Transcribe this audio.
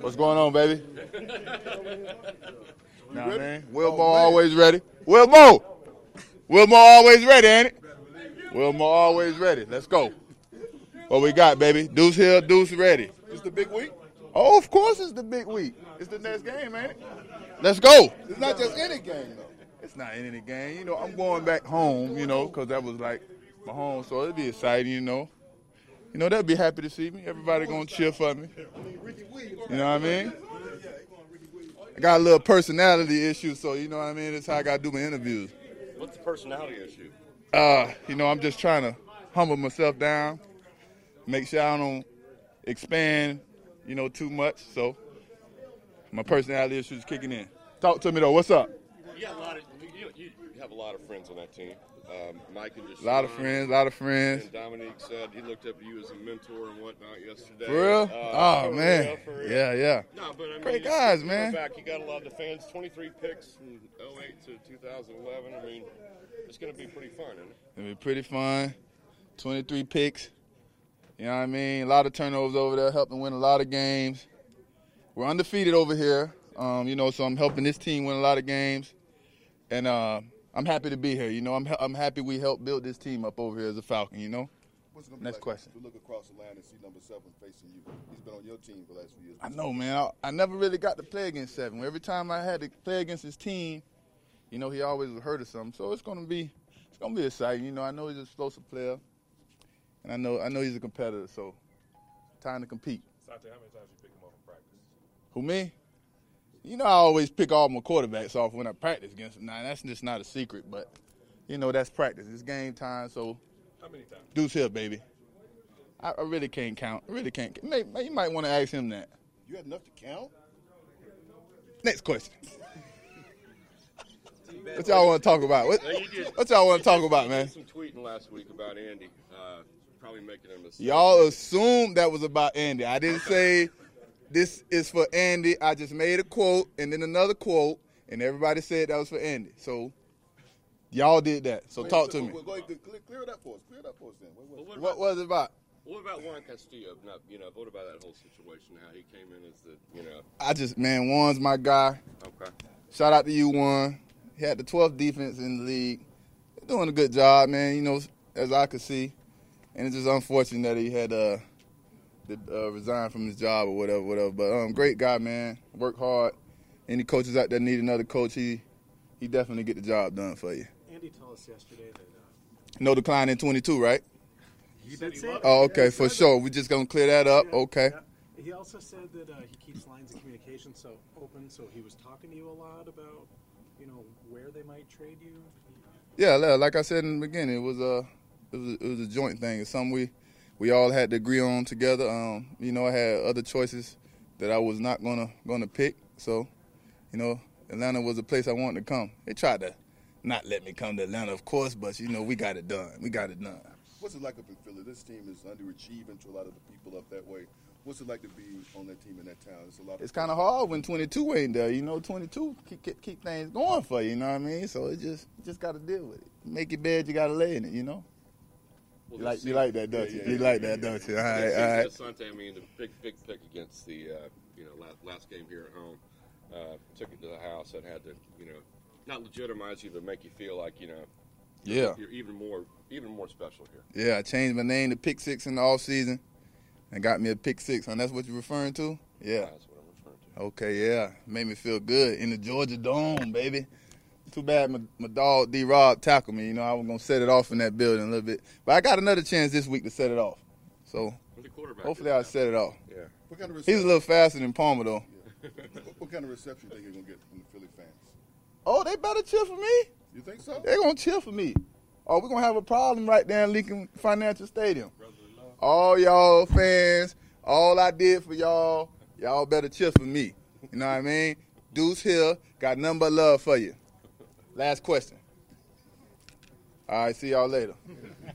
What's going on, baby? Nah, man. Wilmore always ready. Wilmore always ready, ain't it? Wilmore always ready. Let's go. What we got, baby? Deuce Hill, Deuce ready. It's the big week. Oh, of course it's the big week. It's the next game, ain't it? Let's go. It's not just any game, though. It's not any game. You know, I'm going back home, you know, because that was like my home, so it'll be exciting, you know. You know, they'll be happy to see me. Everybody going to cheer for me. You know what I mean? I got a little personality issue, so you know what I mean? That's how I got to do my interviews. What's the personality issue? You know, I'm just trying to humble myself down, make sure I don't expand, you know, too much. So my personality issue is kicking in. Talk to me, though. What's up? You have a lot of friends on that team. Mike and just A lot of friends. And Dominique said he looked up to you as a mentor and whatnot yesterday. For real? Oh, man. For real. Yeah. No, but I mean, Great guys, you man. Back, you got a lot of the fans. 23 picks from 08 to 2011. I mean, it's going to be pretty fun, isn't it? It'll be pretty fun. 23 picks. You know what I mean? A lot of turnovers over there, helping win a lot of games. We're undefeated over here, you know, so I'm helping this team win a lot of games. And I'm happy to be here. You know, I'm happy we helped build this team up over here as a Falcon, you know? What's it gonna be Next like question. to look across the line and see number 7 facing you? He's been on your team for the last few years. I know, man. I never really got to play against 7. Every time I had to play against his team, you know, he always was hurt or something. So it's gonna be exciting. You know, I know he's an explosive player, and I know he's a competitor. So time to compete. Sante, how many times you pick him up in practice? Who, me? You know, I always pick all my quarterbacks off when I practice against them. Now, that's just not a secret, but, you know, that's practice. It's game time, so How many times? Deuce Hill, baby. I really can't count. I really can't. You might want to ask him that. You had enough to count? Next question. What y'all want to talk about? What y'all want to talk about, man? You did some tweeting last week about Andy, probably making a mistake. Y'all assumed that was about Andy. I didn't say this is for Andy. I just made a quote and then another quote, and everybody said that was for Andy. So y'all did that. So talk to me. Go ahead, clear that for us. Clear that for us then. What was it about? What about Juan Castillo? What about that whole situation? How he came in as the, Juan's my guy. Okay. Shout out to you, Juan. He had the 12th defense in the league. He's doing a good job, man, you know, as I could see. And it's just unfortunate that he had to resign from his job or whatever. But great guy, man. Work hard. Any coaches out there need another coach, he definitely get the job done for you. Andy told us yesterday that No decline in 22, right? that's it. Oh, okay, for sure. We're just going to clear that up. Yeah, Okay. yeah. He also said that he keeps lines of communication so open, so he was talking to you a lot about, you know, where they might trade you. Yeah, like I said in the beginning, it was a joint thing. It's something we all had to agree on together. You know, I had other choices that I was not gonna pick. So, you know, Atlanta was a place I wanted to come. They tried to not let me come to Atlanta, of course, but you know, we got it done. What's it like up in Philly? This team is underachieving to a lot of the people up that way. What's it like to be on that team in that town? It's kind of hard when 22 ain't there. You know, 22 keep things going for you. You know what I mean? So it just got to deal with it. Make your bed, you got to lay in it. You know. Well, you like that, don't you? Yeah. You like that, don't you? All right. Sante, I mean, the big pick against the last game here at home. Took it to the house and had to, not legitimize you, but make you feel like, Yeah. you're even more special here. Yeah, I changed my name to Pick Six in the offseason and got me a Pick Six. And that's what you're referring to? Yeah. That's what I'm referring to. Okay, yeah. Made me feel good in the Georgia Dome, baby. Too bad my dog D-Rob tackled me. You know, I was going to set it off in that building a little bit. But I got another chance this week to set it off. So hopefully I'll set it off. Yeah. What kind of He's a little faster than Palmer, though. What kind of reception do you think you're going to get from the Philly fans? Oh, they better cheer for me. You think so? They're going to cheer for me. Oh, we're going to have a problem right there in Lincoln Financial Stadium. All y'all fans, all I did for y'all better cheer for me. You know what I mean? Deuce Hill got nothing but love for you. Last question. All right, see y'all later.